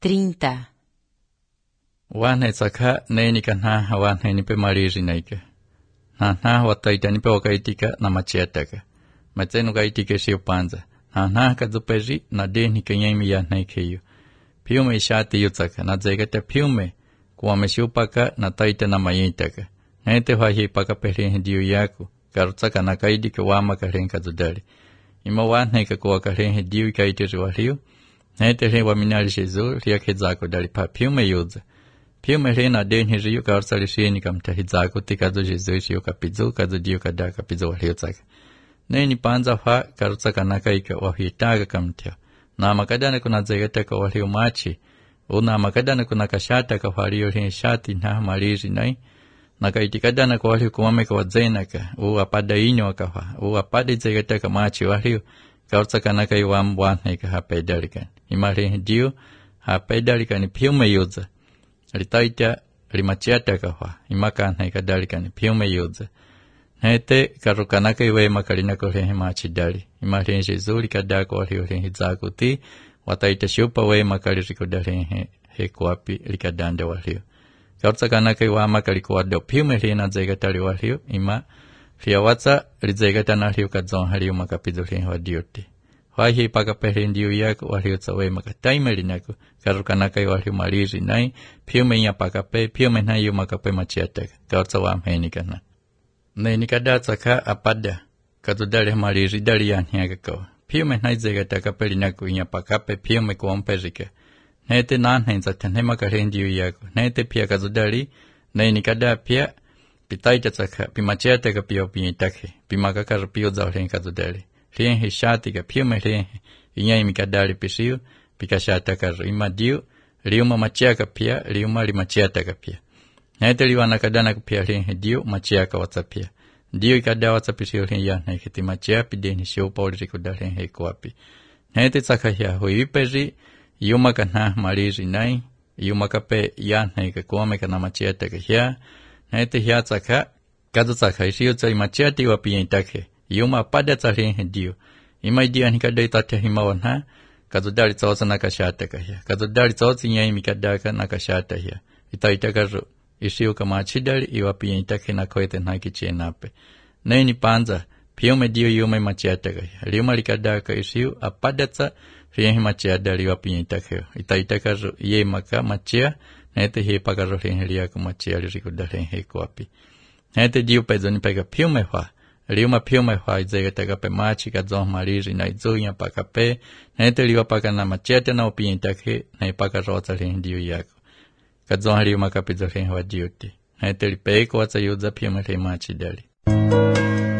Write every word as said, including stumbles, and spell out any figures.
Trinta. Wane saka neni kanha wane ni pe mariri naike. Na na wataita ni pe wakaitika na machetaka. Matenu kaitika sio panza. Na na kazupeji na deni kenyemi ya naike yu. Piume ishati yutsaka na zegete piume kuwa meshupaka na taita na mayitaka. Nete wahi paka perehe diyo yaku. Karutsaka na kaidika wama karen kazudari. Ima wane kakuwa karen diyo kaitiri waliyo. Nete re wa minari jesu ria kezako dari pa piume yuza. Piume re na deni riyo karutsali sheni kamta hizako tikazo jesu shiyo kapizu kazo diyo kada kapizu waliyo tsaka. Neni panza fa karutsaka na kaika wahitaga kamta. Na makadana kuna zegete kwa waliyo machi. Una makadana kuna kashata kwa waliyo rin shati na mariri nai. Na kaitikadana kwa waliyo kumame kwa zenaka. Uwa pada inyo wakawa. Uwa pada zegete kwa machi waliyo. Karutsaka na kai wambwana ika hapedalikan. Imari diyo hapedalikan piume yuza. Ritaita rimachiata kawa. Imakana ika dalikan piume yuza. Nete karukanaka iwe makarina kwa rehe machi dali. Imari njizuri kadako waliyo rehe zakuti. Wataita shupa we makariri kudarehe hekuapi likadande waliyo. Karutsaka na kai wama kalikuwa do piume rina zegatali waliyo. Ima Fia watsa rizegata na riyo kadzon hariyo makapizo rin wa diyote. Wahi paka pehe ndiyo yako waliyo tsawe makataimeli nako. Karukanaka yu waliyo mariri nai. Piume ya paka pe, piume na yu makape machiataka. Kaurtsa wa mhenika na. Ne nikada tsaka apada. Kazudare mariri dari ya nyaga kawa. Piume na izegata kapeli nako ya paka pe, piume kuwa mpezika. Nete nanhenza tene makare ndiyo yako. Nete pia kazudari. Ne nikada pia. Pitaita tsaka pimachete ka pio pinitake pimaka ka pio zaure kazudari rien hishati ka pio me rien inya mikadari pisio pikashata ka imadio riuma machia ka pia riuma limacheta ka pia nete liwana kadana ka pia rien dio machia ka watsapia dio ikada watsapisio rien ya na kiti machia pideni sio pauli kudare he kwapi nete tsaka ya hoipeji yuma kana mariri nai yuma ka pe ya na ka kwame kana macheta ka ya Nete hiya tsaka, kazo tsaka ishiyo tsa imachati wa piyentake. Yuma pada tsari dio. Ima idia nikada itate hima wana, kazo dari tsaosa nakashata kahia. Kazo dari tsaosa nyai mikadaka nakashata hiya. Ita itakaru, ishiyo kamachi dari iwa piyentake na koete nakichie nape. Neni panza, piyume dio yume machiata kahia. Liuma likadaka ishiyo, apada tsa, riyan himachia dari iwa piyentake. Ita itakaru, ye maka machia, Nete he pagaro renheria kuma chiari rikuda renhe kwapi. Nete diu pezoni pega piume hua. Riuma piume hua izegataga pe machi ka zon mariri na izuya paka pe. Nete liwa paka na machete na upientake na ipaka rota rendiu yako. Ka zon riuma kapizo renhua diuti. Nete li peiko watsa yuza piume re machi dali.